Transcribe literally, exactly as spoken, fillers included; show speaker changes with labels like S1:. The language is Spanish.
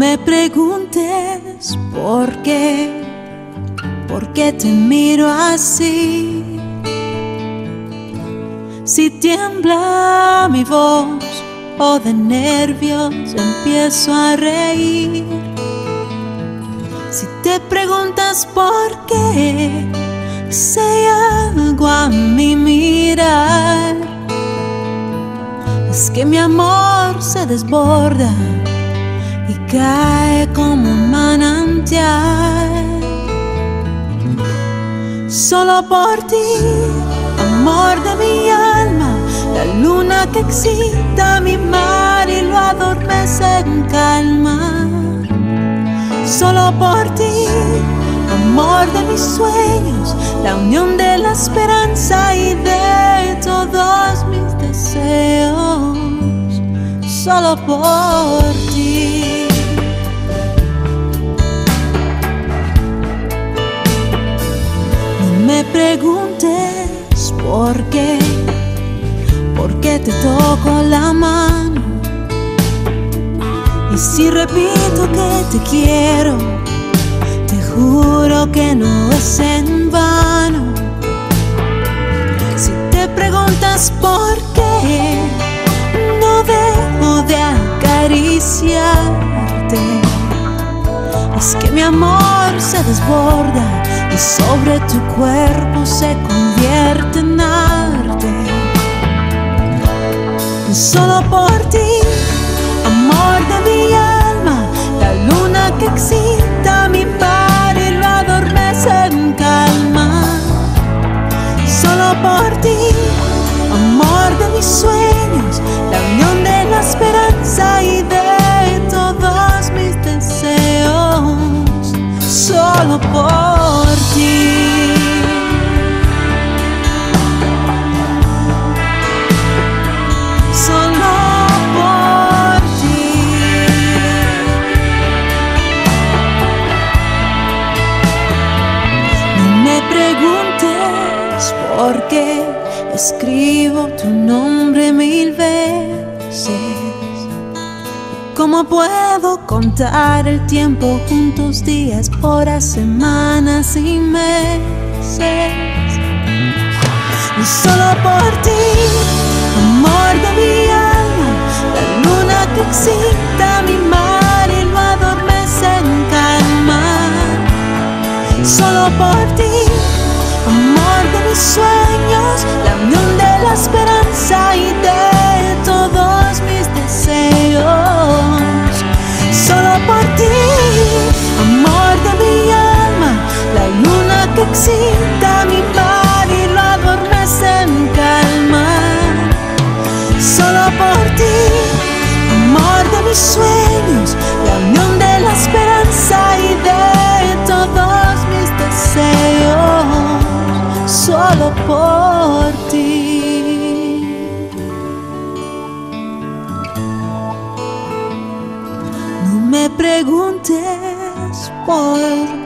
S1: me preguntes por qué, por qué te miro así. Si tiembla mi voz o de nervios empiezo a reír. Si te preguntas por qué, si hay algo a mi mirar, es que mi amor se desborda y cae como un manantial. Solo por ti, amor de mi alma, la luna que excita mi mar y lo adormece en calma. Solo por ti, amor de mis sueños, la unión de la esperanza y de todos mis deseos. Solo por ti. No me preguntes por qué, por qué te toco la mano. Y si repito que te quiero, te juro que no es en vano. Si te preguntas por qué, no dejo de acariciarte, es que mi amor se desborda y sobre tu cuerpo se convierte en arte. Solo por ti, amor de mi alma, la luna que excita mi mar y lo adormece en calma. Solo por ti, amor de mis sueños, la unión de la esperanza y de todos mis deseos. Solo por ti. Porque escribo tu nombre mil veces. ¿Cómo puedo contar el tiempo juntos, días, horas, semanas y meses? Y solo por ti, amor de mi alma, la luna que excita mi mar y lo adormece en calma. Solo por ti, amor de mis sueños, la unión de la esperanza y de todos mis deseos. Solo por ti, amor de mi alma, la luna que excita mi mar y lo adormece en calma. Solo por ti, amor de mis sueños, la unión de la esperanza y de todos mis deseos. Solo por ti. No me preguntes por